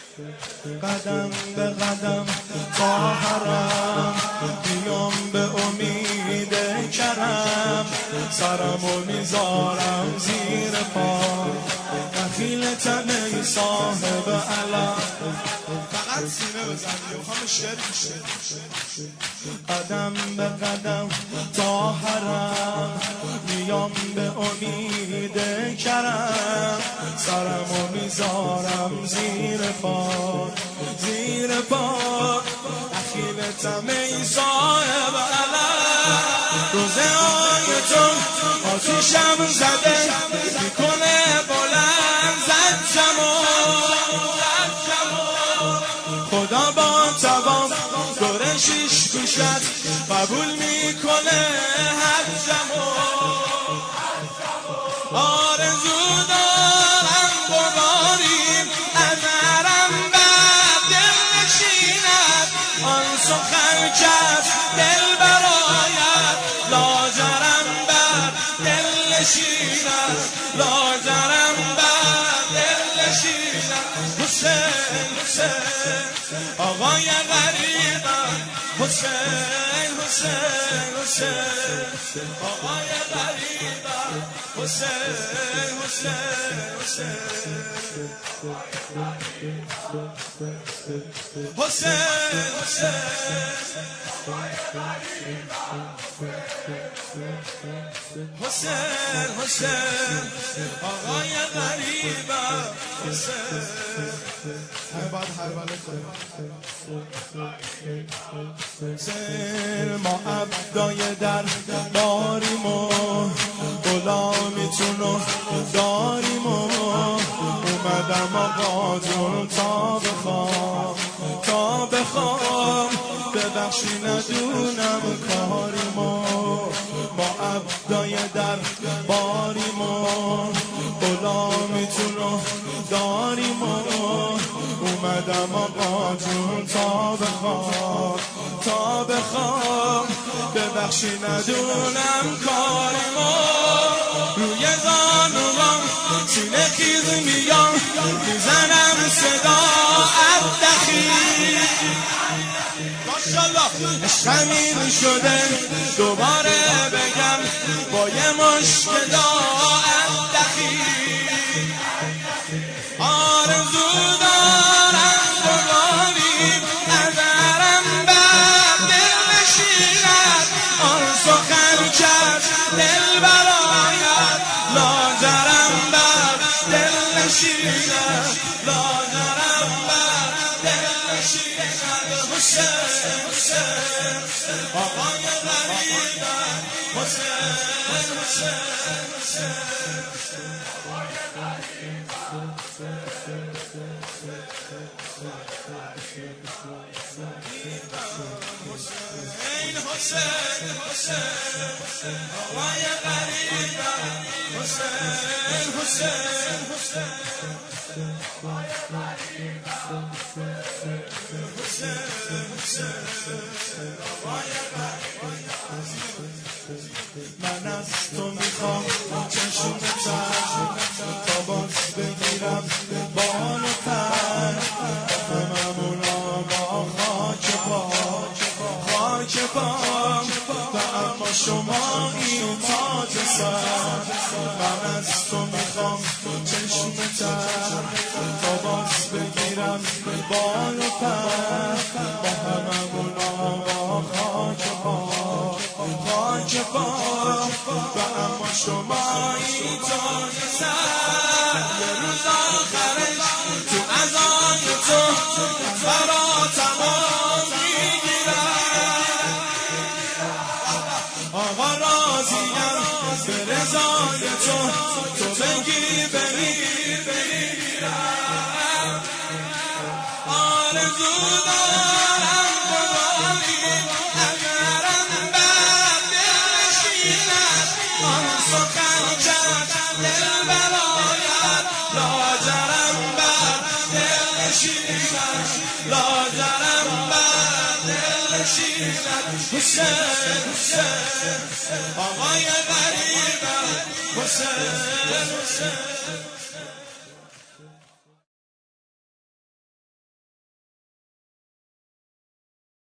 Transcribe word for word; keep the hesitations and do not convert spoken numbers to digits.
قدم به قدم تا حرم بیام به امید کرم، سرمو میذارم زیر پا دخیلتم ای صاحب علم. فقط سینه بزنی و همه شعر میشه. قدم به قدم تا حرم بیام به امید کرم، سرمو میذارم زیر پا زیر پا دخیلتم ای صاحب علم. روزه های تو آتیشم زده میکنه بلند زدشمو، خدا با توام دور شیش گوشت قبول میکنه حجمو. آرزو دارم بباریم از حرم بر دل نشیند، آن سخن کس دل برآید لاجرم بر دل نشیند، لاجرم بر دل نشیند. حسین حسین آقای غریبم، حسین حسین حسین آقای غریبم، حسین حسین حسین حسین حسین حسین آقای غریبم، حسین هر بعد هر بله حسین ما عبدای در داریم و غلامیتونو داریم و اومدم آقا جون تا بخوام تا بخوام ببخشی ندونم کاریم و ما عبدای در باریم و غلامیتونو داریم و اومدم آقا جون تا بخوام تا بخوام ببخشی ندونم کاریمو. روی زانوام سینه خیز میام میزنم صدا عبدخی، ماشالله عشقم شده دوباره بگم با یه مشک دا عبدخی. آرزو دارم بباریم از حرم بر دل نشیند، آن سخن کس دل برآید لاجرم بر دل نشیند، لاجرم بر دل نشیند. حسین حسین آقای غریبم، حسین حسین حسین آقای غریبم، حسین حسین حسین آقای غریبم، حسین حسین حسین آقای غریبم، حسین حسین آقای غریبم. من از تو میخوام چشمتم تا باز بگیرم بال و پر، هممونا با خاک پا خاک پا و اما شما این تاج سر. من از تو میخوام چشمتم تا باز بگیرم بال و پر، و هممونا با خاک پا خاک پا و اما شما این تاج سر. یه روز آخرش تو اذان تو برا تمام میگیرم، آقا راضیم به رضای تو تو بگی بری بمیرم. آرزو دارم بباریم از حرم بر دل نشیند، آن سخن کس دل برآید لاجرم بر دل نشیند، لاجرم بر دل نشیند. حسین حسین آقای غریبم، حسین حسین